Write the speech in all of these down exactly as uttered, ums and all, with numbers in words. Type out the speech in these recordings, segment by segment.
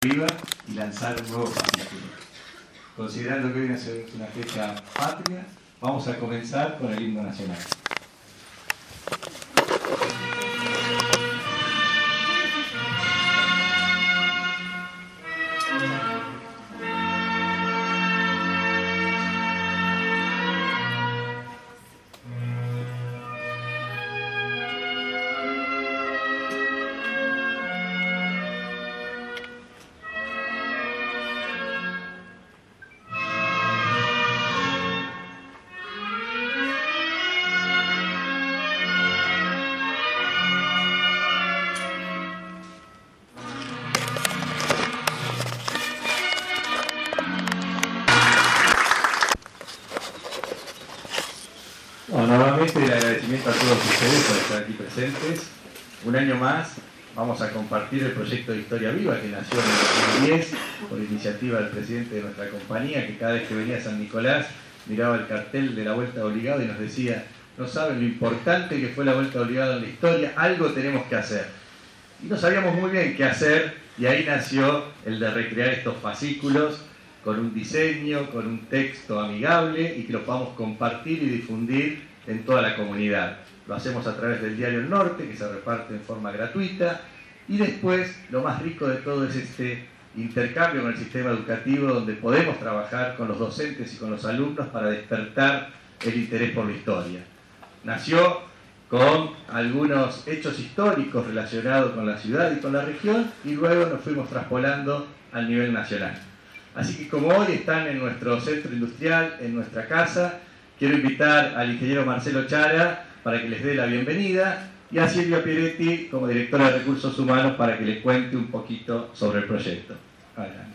Viva y lanzar un nuevo fascículo. Considerando que hoy es una fecha patria, vamos a comenzar con el himno nacional. Nuevamente el agradecimiento a todos ustedes por estar aquí presentes. Un año más vamos a compartir el proyecto de Historia Viva que nació en el dos mil diez por iniciativa del presidente de nuestra compañía, que cada vez que venía a San Nicolás miraba el cartel de la Vuelta Obligada y nos decía: no saben lo importante que fue la Vuelta Obligada en la historia, algo tenemos que hacer. Y no sabíamos muy bien qué hacer, y ahí nació el de recrear estos fascículos con un diseño, con un texto amigable y que lo podamos compartir y difundir en toda la comunidad. Lo hacemos a través del diario El Norte, que se reparte en forma gratuita, y después lo más rico de todo es este intercambio con el sistema educativo, donde podemos trabajar con los docentes y con los alumnos para despertar el interés por la historia. Nació con algunos hechos históricos relacionados con la ciudad y con la región, y luego nos fuimos traspolando al nivel nacional. Así que como hoy están en nuestro centro industrial, en nuestra casa, quiero invitar al ingeniero Marcelo Chara para que les dé la bienvenida y a Silvia Pieretti como directora de Recursos Humanos para que les cuente un poquito sobre el proyecto. Adelante.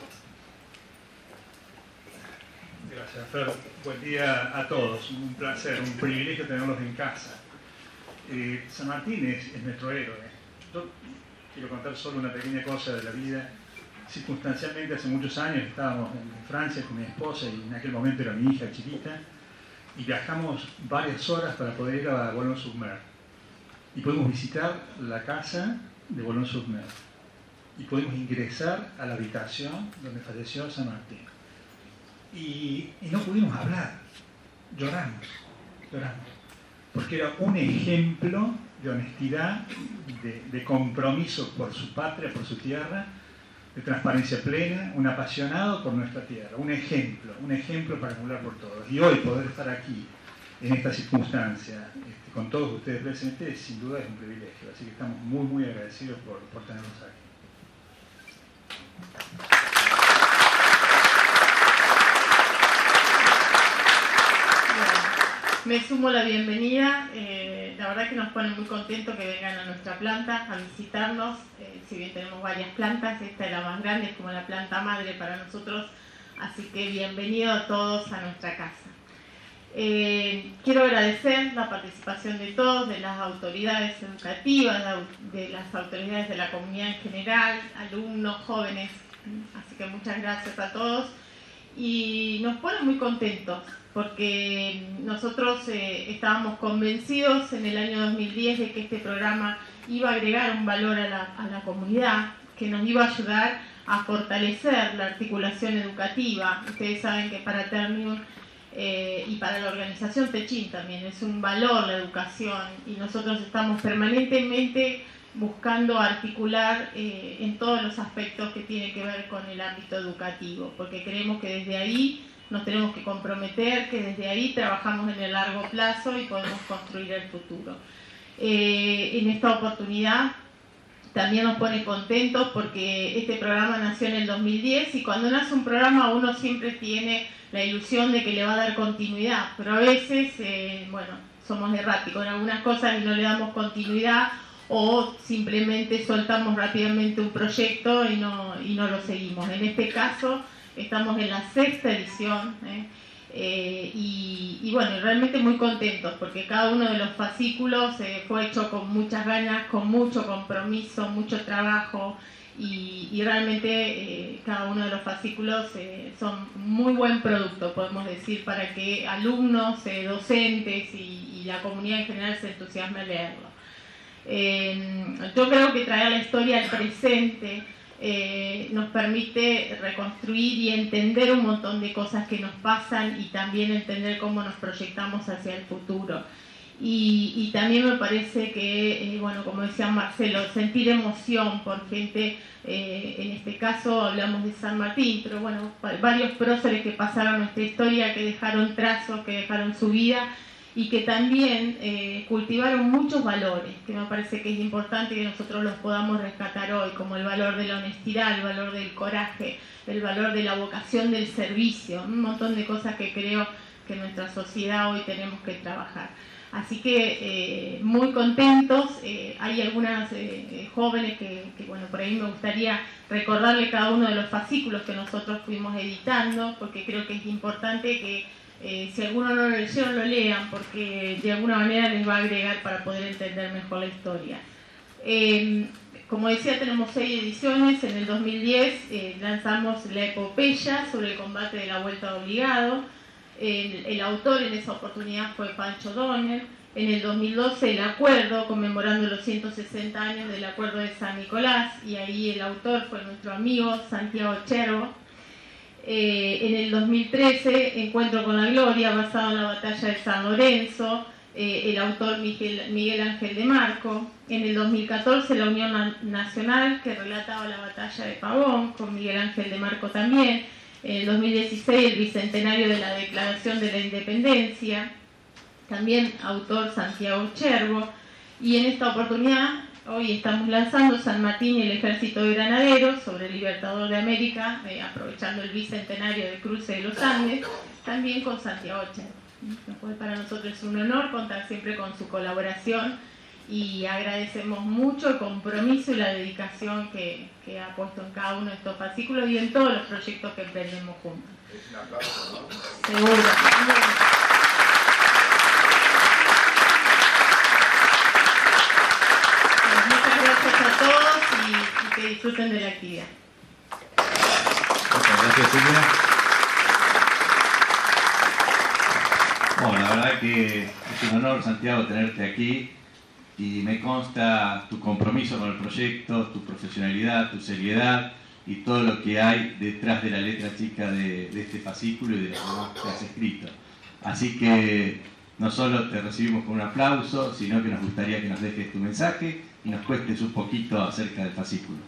Gracias, Fer. Buen día a todos. Un placer, un privilegio tenerlos en casa. Eh, San Martín es, es nuestro héroe. Yo quiero contar solo una pequeña cosa de la vida. Circunstancialmente, hace muchos años estábamos en Francia con mi esposa y en aquel momento era mi hija chiquita, y viajamos varias horas para poder ir a Boulogne-sur-Mer. Y pudimos visitar la casa de Boulogne-sur-Mer. Y pudimos ingresar a la habitación donde falleció San Martín. Y, y no pudimos hablar. Lloramos, lloramos. Porque era un ejemplo de honestidad, de, de compromiso por su patria, por su tierra, de transparencia plena, un apasionado por nuestra tierra, un ejemplo, un ejemplo para emular por todos. Y hoy poder estar aquí, en esta circunstancia, este, con todos ustedes presentes, sin duda es un privilegio. Así que estamos muy, muy agradecidos por, por tenerlos aquí. Me sumo la bienvenida, eh, la verdad que nos pone muy contentos que vengan a nuestra planta a visitarnos, eh, si bien tenemos varias plantas, esta es la más grande, es como la planta madre para nosotros, así que bienvenido a todos a nuestra casa. Eh, quiero agradecer la participación de todos, de las autoridades educativas, de las autoridades de la comunidad en general, alumnos, jóvenes, así que muchas gracias a todos y nos pone muy contentos, porque nosotros eh, estábamos convencidos en el año dos mil diez de que este programa iba a agregar un valor a la, a la comunidad, que nos iba a ayudar a fortalecer la articulación educativa. Ustedes saben que para Ternium eh, y para la organización Techin también es un valor la educación, y nosotros estamos permanentemente buscando articular eh, en todos los aspectos que tienen que ver con el ámbito educativo, porque creemos que desde ahí nos tenemos que comprometer, que desde ahí trabajamos en el largo plazo y podemos construir el futuro. Eh, en esta oportunidad también nos pone contentos porque este programa nació en el dos mil diez, y cuando nace un programa uno siempre tiene la ilusión de que le va a dar continuidad, pero a veces, eh, bueno, somos erráticos en algunas cosas y no le damos continuidad, o simplemente soltamos rápidamente un proyecto y no, y no lo seguimos. En este caso estamos en la sexta edición, ¿eh? Eh, y, y bueno, realmente muy contentos porque cada uno de los fascículos eh, fue hecho con muchas ganas, con mucho compromiso, mucho trabajo, y, y realmente eh, cada uno de los fascículos eh, son muy buen producto, podemos decir, para que alumnos, eh, docentes y, y la comunidad en general se entusiasme a leerlo. Eh, yo creo que traer la historia al presente eh, nos permite reconstruir y entender un montón de cosas que nos pasan y también entender cómo nos proyectamos hacia el futuro. Y, y también me parece que, eh, bueno, como decía Marcelo, sentir emoción por gente, eh, en este caso hablamos de San Martín, pero bueno, varios próceres que pasaron nuestra historia, que dejaron trazos, que dejaron su vida y que también eh, cultivaron muchos valores, que me parece que es importante que nosotros los podamos rescatar hoy, como el valor de la honestidad, el valor del coraje, el valor de la vocación del servicio, un montón de cosas que creo que en nuestra sociedad hoy tenemos que trabajar. Así que eh, muy contentos, eh, hay algunas eh, jóvenes que, que, bueno, por ahí me gustaría recordarle cada uno de los fascículos que nosotros fuimos editando, porque creo que es importante que eh, si alguno no lo leyeron, lo lean, porque de alguna manera les va a agregar para poder entender mejor la historia. Eh, como decía, tenemos seis ediciones. En el dos mil diez eh, lanzamos la epopeya sobre el combate de la Vuelta de Obligado. El, el autor en esa oportunidad fue Pancho Donner. En el dos mil doce el acuerdo, conmemorando los ciento sesenta años del acuerdo de San Nicolás, y ahí el autor fue nuestro amigo Santiago Cherbo. Eh, en el dos mil trece, Encuentro con la Gloria, basado en la batalla de San Lorenzo, eh, el autor Miguel, Miguel Ángel de Marco. En el dos mil catorce, La Unión Nacional, que relataba la batalla de Pavón, con Miguel Ángel de Marco también. En el dos mil dieciséis, el bicentenario de la Declaración de la Independencia, también autor Santiago Cherbo. Y en esta oportunidad, hoy estamos lanzando San Martín y el Ejército de Granaderos, sobre el Libertador de América, eh, aprovechando el bicentenario del cruce de los Andes, también con Santiago Cherbo. Para nosotros es un honor contar siempre con su colaboración y agradecemos mucho el compromiso y la dedicación que, que ha puesto en cada uno de estos fascículos y en todos los proyectos que emprendemos juntos. Es un aplauso, ¿no? Seguro. Muchas gracias a todos y, y que disfruten de la actividad. Muchas gracias, Silvia. Bueno, la verdad que es un honor, Santiago, tenerte aquí y me consta tu compromiso con el proyecto, tu profesionalidad, tu seriedad y todo lo que hay detrás de la letra chica de, de este fascículo y de lo que has escrito. Así que no solo te recibimos con un aplauso, sino que nos gustaría que nos dejes tu mensaje y nos cuentes un poquito acerca del fascículo.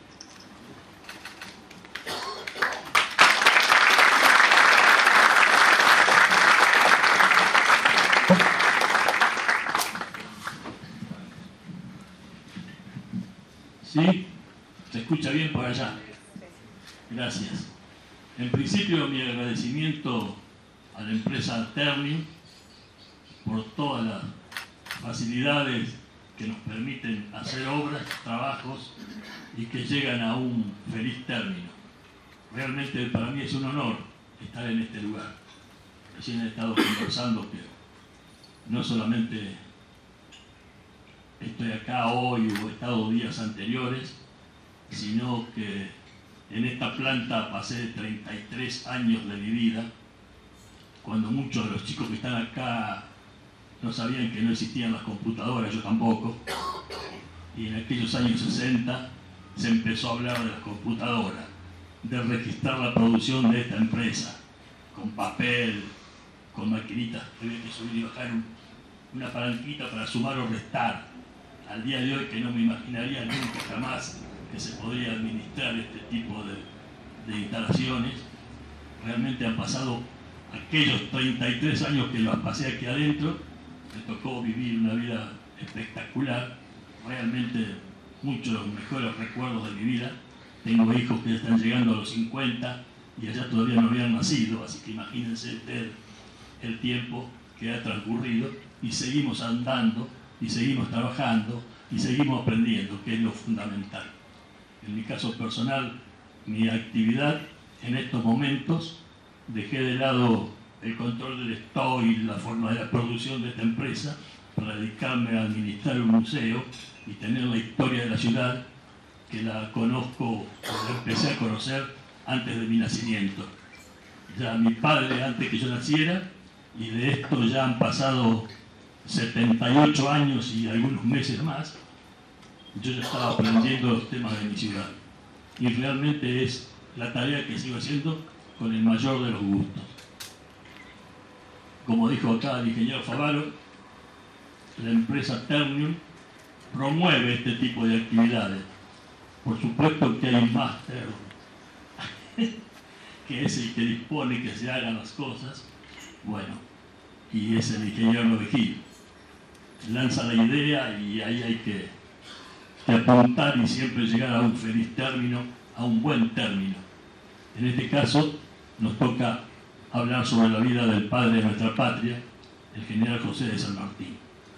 ¿Sí? ¿Se escucha bien por allá? Gracias. En principio, mi agradecimiento a la empresa Ternium por todas las facilidades que nos permiten hacer obras, trabajos y que llegan a un feliz término. Realmente para mí es un honor estar en este lugar. Recién he estado conversando que no solamente estoy acá hoy o he estado días anteriores, sino que en esta planta pasé treinta y tres años de mi vida, cuando muchos de los chicos que están acá no sabían que no existían las computadoras, yo tampoco, y en aquellos años sesenta se empezó a hablar de las computadoras, de registrar la producción de esta empresa, con papel, con maquinitas, había que subir y bajar un, una palanquita para sumar o restar. Al día de hoy que no me imaginaría nunca jamás que se podría administrar este tipo de, de instalaciones. Realmente han pasado aquellos treinta y tres años que los pasé aquí adentro, me tocó vivir una vida espectacular, realmente muchos de los mejores recuerdos de mi vida. Tengo hijos que ya están llegando a los cincuenta y allá todavía no habían nacido, así que imagínense ustedes el tiempo que ha transcurrido y seguimos andando y seguimos trabajando y seguimos aprendiendo, que es lo fundamental. En mi caso personal, mi actividad en estos momentos, dejé de lado el control del stock y la forma de la producción de esta empresa para dedicarme a administrar un museo y tener la historia de la ciudad, que la conozco, la empecé a conocer antes de mi nacimiento. Ya mi padre antes que yo naciera, y de esto ya han pasado setenta y ocho años y algunos meses más, yo ya estaba aprendiendo los temas de mi ciudad. y realmente es la tarea que sigo haciendo con el mayor de los gustos. Como dijo acá el ingeniero Favaro, la empresa Ternium promueve este tipo de actividades. Por supuesto que hay un máster que es el que dispone que se hagan las cosas, bueno, y es el ingeniero Novejil. Lanza la idea y ahí hay que, que apuntar y siempre llegar a un feliz término, a un buen término. En este caso nos toca hablar sobre la vida del padre de nuestra patria, el general José de San Martín.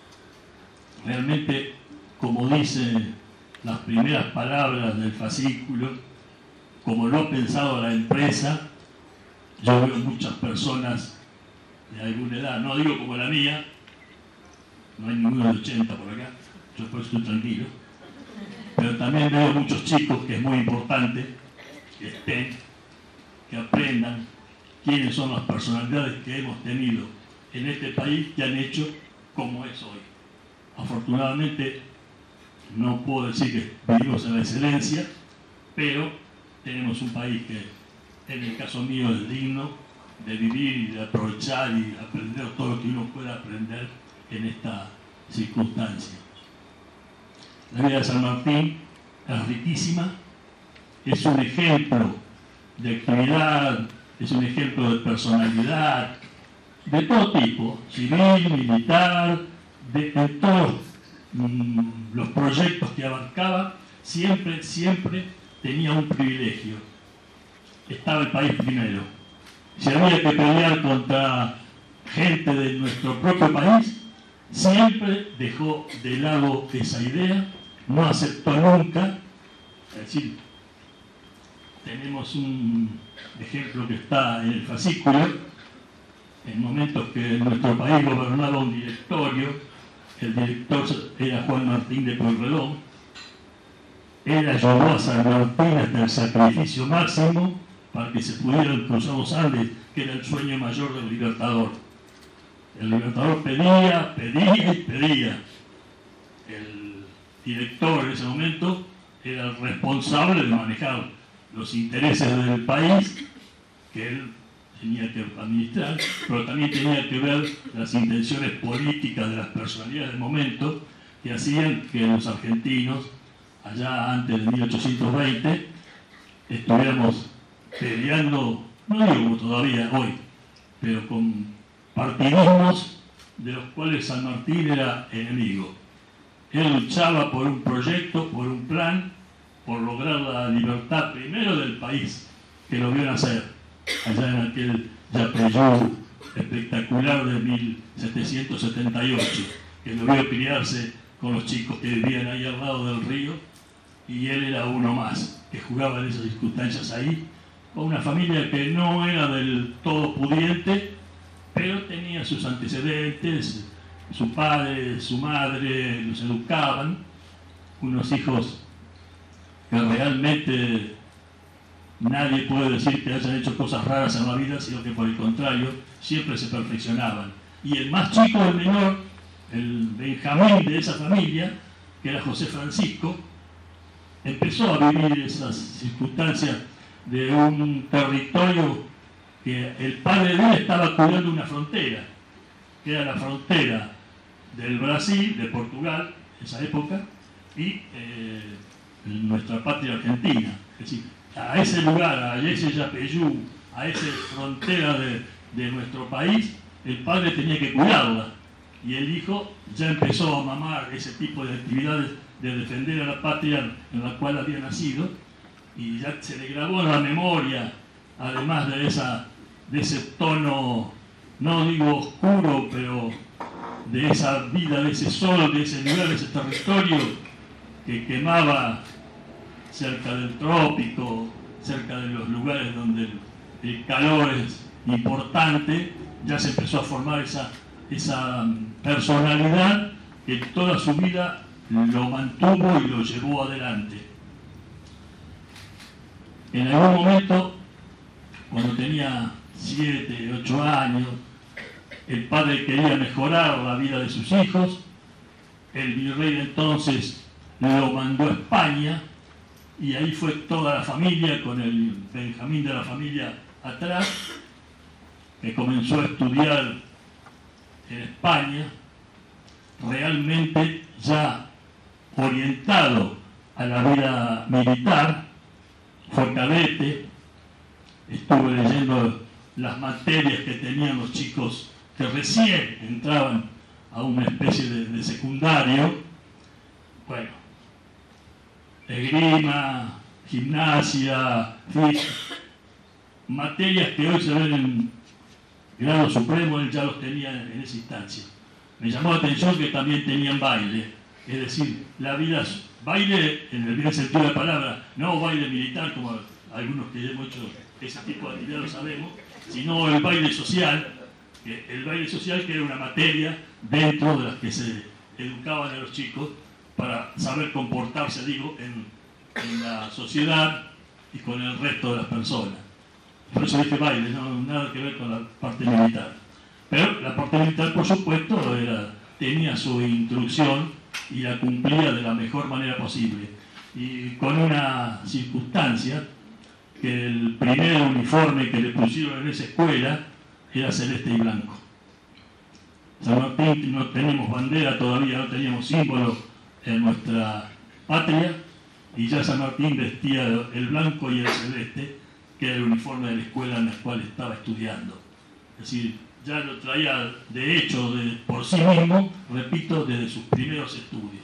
Realmente, como dicen las primeras palabras del fascículo, como lo ha pensado la empresa, yo veo muchas personas de alguna edad, no digo como la mía, no hay ninguno de ochenta por acá, yo por eso estoy tranquilo, pero también veo muchos chicos, que es muy importante que estén, que aprendan quiénes son las personalidades que hemos tenido en este país que han hecho como es hoy. Afortunadamente no puedo decir que vivimos en la excelencia, pero tenemos un país que en el caso mío es digno de vivir y de aprovechar y aprender todo lo que uno pueda aprender en esta circunstancia. La vida de San Martín es riquísima, es un ejemplo de actividad, es un ejemplo de personalidad, de todo tipo, civil, militar, de, de todos mmm, los proyectos que abarcaba, siempre, siempre tenía un privilegio. Estaba el país primero. Si había que pelear contra gente de nuestro propio país, siempre dejó de lado esa idea, no aceptó nunca. Es decir, tenemos un ejemplo que está en el fascículo, en momentos que en nuestro país gobernaba un directorio, el director era Juan Martín de Pueyrredón, él ayudó a San Martín hasta el sacrificio máximo para que se pudieran cruzar los Andes, que era el sueño mayor del Libertador. El Libertador pedía, pedía y pedía. El director en ese momento era el responsable de manejar los intereses del país, que él tenía que administrar, pero también tenía que ver las intenciones políticas de las personalidades del momento, que hacían que los argentinos, allá antes de mil ochocientos veinte, estuviéramos peleando, no digo como todavía hoy, pero con partidismos de los cuales San Martín era enemigo. Él luchaba por un proyecto, por un plan, por lograr la libertad primero del país, que lo vio nacer allá en aquel Yapeyú espectacular de mil setecientos setenta y ocho, que lo vio criarse con los chicos que vivían ahí al lado del río, y él era uno más, que jugaba en esas circunstancias ahí, con una familia que no era del todo pudiente, pero tenía sus antecedentes, su padre, su madre los educaban, unos hijos que realmente nadie puede decir que hayan hecho cosas raras en la vida, sino que por el contrario, siempre se perfeccionaban. Y el más chico, el menor, el Benjamín de esa familia, que era José Francisco, empezó a vivir esas circunstancias de un territorio que el padre de él estaba cuidando una frontera, que era la frontera del Brasil, de Portugal, en esa época, y eh, nuestra patria argentina. Es decir, a ese lugar, a ese Yapeyú, a esa frontera de, de nuestro país, el padre tenía que cuidarla, y el hijo ya empezó a mamar ese tipo de actividades de defender a la patria en la cual había nacido, y ya se le grabó en la memoria, además de, esa, de ese tono, no digo oscuro, pero de esa vida, de ese sol, de ese lugar, de ese territorio que quemaba cerca del trópico, cerca de los lugares donde el, el calor es importante. Ya se empezó a formar esa, esa personalidad que toda su vida lo mantuvo y lo llevó adelante. En algún momento, cuando tenía siete, ocho años, el padre quería mejorar la vida de sus hijos. El virrey de entonces lo mandó a España, y ahí fue toda la familia, con el Benjamín de la familia atrás, que comenzó a estudiar en España, realmente ya orientado a la vida militar, fue cadete, estuve leyendo las materias que tenían los chicos que recién entraban a una especie de, de secundario, bueno, esgrima, gimnasia, física, materias que hoy se ven en grado supremo, él ya los tenía en esa instancia. Me llamó la atención que también tenían baile, es decir, la vida, baile en el bien sentido de la palabra, no baile militar como algunos que hemos hecho ese tipo de actividad lo sabemos, sino el baile social, el baile social que era una materia dentro de las que se educaban a los chicos para saber comportarse, digo, en, en la sociedad y con el resto de las personas. Por eso dije baile, no nada que ver con la parte militar. Pero la parte militar, por supuesto, era, tenía su instrucción y la cumplía de la mejor manera posible. Y con una circunstancia, que el primer uniforme que le pusieron en esa escuela era celeste y blanco. San Martín no tenemos bandera todavía, no teníamos símbolo en nuestra patria, y ya San Martín vestía el blanco y el celeste, que era el uniforme de la escuela en la cual estaba estudiando. Es decir, ya lo traía de hecho de, por sí mismo, repito, desde sus primeros estudios.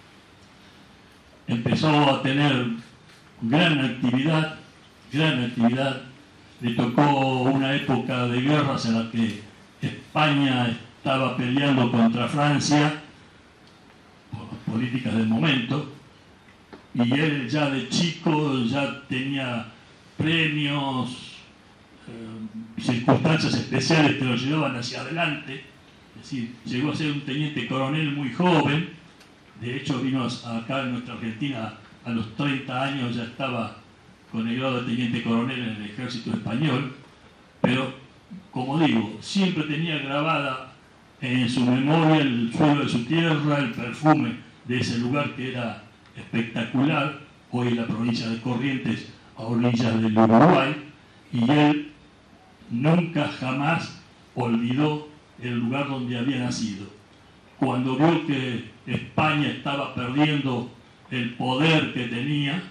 Empezó a tener gran actividad, gran actividad. Le tocó una época de guerras en la que España estaba peleando contra Francia por las políticas del momento, y él ya de chico ya tenía premios, eh, circunstancias especiales que lo llevaban hacia adelante. Es decir, llegó a ser un teniente coronel muy joven. De hecho vino acá en nuestra Argentina a los treinta años, ya estaba con el grado de teniente coronel en el ejército español, pero como digo, siempre tenía grabada en su memoria el suelo de su tierra, el perfume de ese lugar que era espectacular, hoy la provincia de Corrientes, a orillas del Uruguay, y él nunca jamás olvidó el lugar donde había nacido. Cuando vio que España estaba perdiendo el poder que tenía,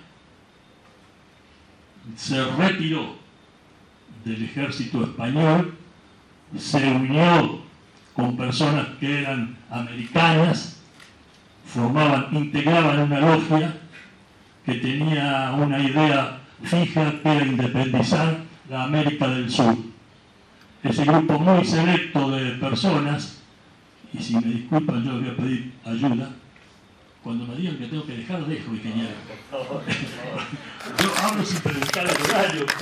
se retiró del ejército español, se unió con personas que eran americanas, formaban, integraban una logia que tenía una idea fija, que era independizar la América del Sur. Ese grupo muy selecto de personas, y si me disculpan yo voy a pedir ayuda, cuando me digan que tengo que dejar, dejo, ingeniero. Yo hablo sin preguntar el horario.